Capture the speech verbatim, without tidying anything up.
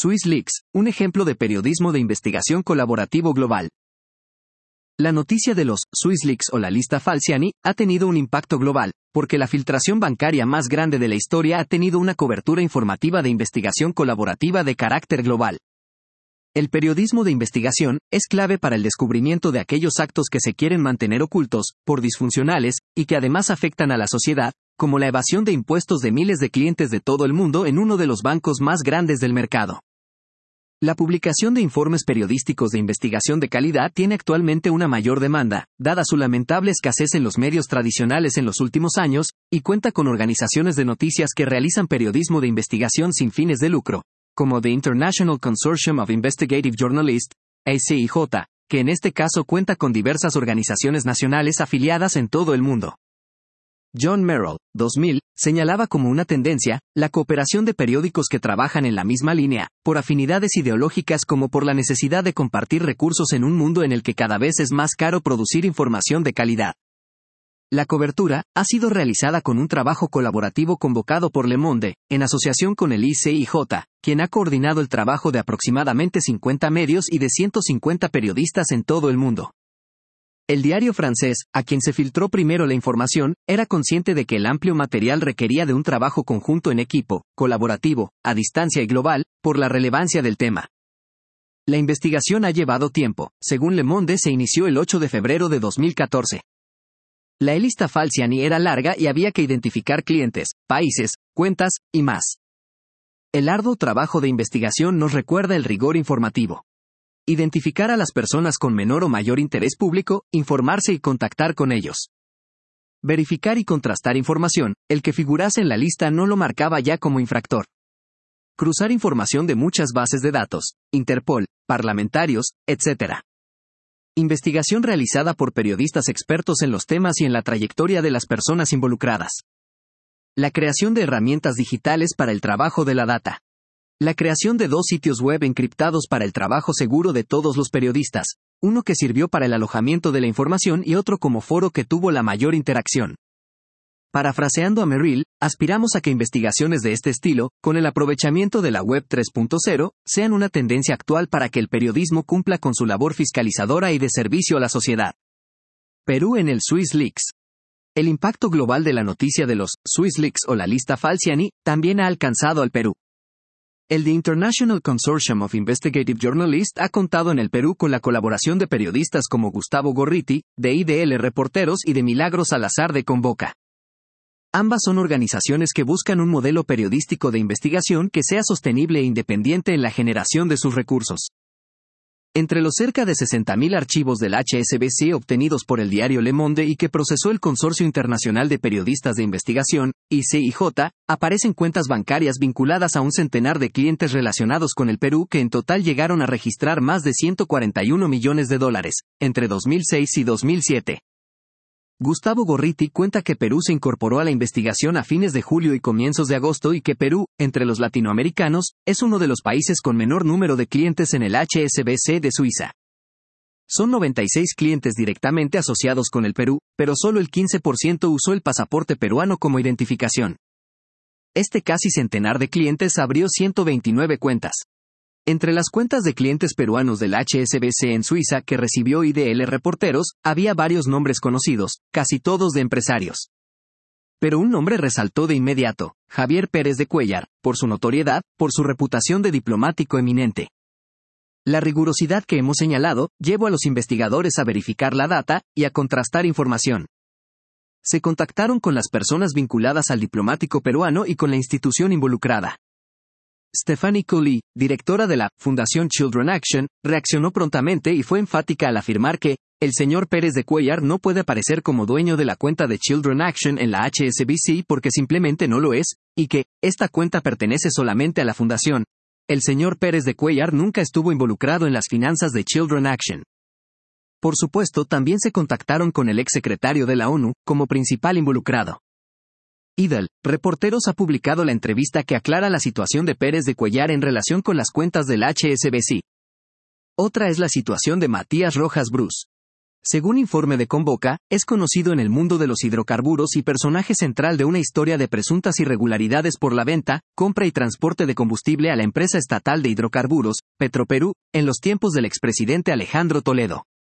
SwissLeaks, un ejemplo de periodismo de investigación colaborativo global. La noticia de los SwissLeaks o la lista Falciani ha tenido un impacto global, porque la filtración bancaria más grande de la historia ha tenido una cobertura informativa de investigación colaborativa de carácter global. El periodismo de investigación es clave para el descubrimiento de aquellos actos que se quieren mantener ocultos, por disfuncionales, y que además afectan a la sociedad, como la evasión de impuestos de miles de clientes de todo el mundo en uno de los bancos más grandes del mercado. La publicación de informes periodísticos de investigación de calidad tiene actualmente una mayor demanda, dada su lamentable escasez en los medios tradicionales en los últimos años, y cuenta con organizaciones de noticias que realizan periodismo de investigación sin fines de lucro, como The International Consortium of Investigative Journalists, A C I J, que en este caso cuenta con diversas organizaciones nacionales afiliadas en todo el mundo. John Merrill, dos mil, señalaba como una tendencia, la cooperación de periódicos que trabajan en la misma línea, por afinidades ideológicas como por la necesidad de compartir recursos en un mundo en el que cada vez es más caro producir información de calidad. La cobertura ha sido realizada con un trabajo colaborativo convocado por Le Monde, en asociación con el I C I J, quien ha coordinado el trabajo de aproximadamente cincuenta medios y de ciento cincuenta periodistas en todo el mundo. El diario francés, a quien se filtró primero la información, era consciente de que el amplio material requería de un trabajo conjunto en equipo, colaborativo, a distancia y global, por la relevancia del tema. La investigación ha llevado tiempo, según Le Monde se inició el ocho de febrero de dos mil catorce. La lista Falciani era larga y había que identificar clientes, países, cuentas, y más. El arduo trabajo de investigación nos recuerda el rigor informativo. Identificar a las personas con menor o mayor interés público, informarse y contactar con ellos. Verificar y contrastar información, el que figurase en la lista no lo marcaba ya como infractor. Cruzar información de muchas bases de datos, Interpol, parlamentarios, etcétera. Investigación realizada por periodistas expertos en los temas y en la trayectoria de las personas involucradas. La creación de herramientas digitales para el trabajo de la data. La creación de dos sitios web encriptados para el trabajo seguro de todos los periodistas, uno que sirvió para el alojamiento de la información y otro como foro que tuvo la mayor interacción. Parafraseando a Merrill, aspiramos a que investigaciones de este estilo, con el aprovechamiento de la Web tres punto cero, sean una tendencia actual para que el periodismo cumpla con su labor fiscalizadora y de servicio a la sociedad. Perú en el SwissLeaks. El impacto global de la noticia de los SwissLeaks o la lista Falciani también ha alcanzado al Perú. El The International Consortium of Investigative Journalists ha contado en el Perú con la colaboración de periodistas como Gustavo Gorriti, de I D L Reporteros y de Milagros Salazar de Convoca. Ambas son organizaciones que buscan un modelo periodístico de investigación que sea sostenible e independiente en la generación de sus recursos. Entre los cerca de sesenta mil archivos del H S B C obtenidos por el diario Le Monde y que procesó el Consorcio Internacional de Periodistas de Investigación, I C I J, aparecen cuentas bancarias vinculadas a un centenar de clientes relacionados con el Perú que en total llegaron a registrar más de ciento cuarenta y uno millones de dólares, entre dos mil seis y dos mil siete. Gustavo Gorriti cuenta que Perú se incorporó a la investigación a fines de julio y comienzos de agosto y que Perú, entre los latinoamericanos, es uno de los países con menor número de clientes en el H S B C de Suiza. Son noventa y seis clientes directamente asociados con el Perú, pero solo el quince por ciento usó el pasaporte peruano como identificación. Este casi centenar de clientes abrió ciento veintinueve cuentas. Entre las cuentas de clientes peruanos del H S B C en Suiza que recibió I D L Reporteros, había varios nombres conocidos, casi todos de empresarios. Pero un nombre resaltó de inmediato, Javier Pérez de Cuéllar, por su notoriedad, por su reputación de diplomático eminente. La rigurosidad que hemos señalado, llevó a los investigadores a verificar la data, y a contrastar información. Se contactaron con las personas vinculadas al diplomático peruano y con la institución involucrada. Stephanie Coley, directora de la Fundación Children Action, reaccionó prontamente y fue enfática al afirmar que el señor Pérez de Cuéllar no puede aparecer como dueño de la cuenta de Children Action en la H S B C porque simplemente no lo es, y que esta cuenta pertenece solamente a la fundación. El señor Pérez de Cuéllar nunca estuvo involucrado en las finanzas de Children Action. Por supuesto, también se contactaron con el exsecretario de la ONU, como principal involucrado. I D L, Reporteros ha publicado la entrevista que aclara la situación de Pérez de Cuéllar en relación con las cuentas del H S B C. Otra es la situación de Matías Rojas Bruce. Según informe de Convoca, es conocido en el mundo de los hidrocarburos y personaje central de una historia de presuntas irregularidades por la venta, compra y transporte de combustible a la empresa estatal de hidrocarburos, Petroperú, en los tiempos del expresidente Alejandro Toledo.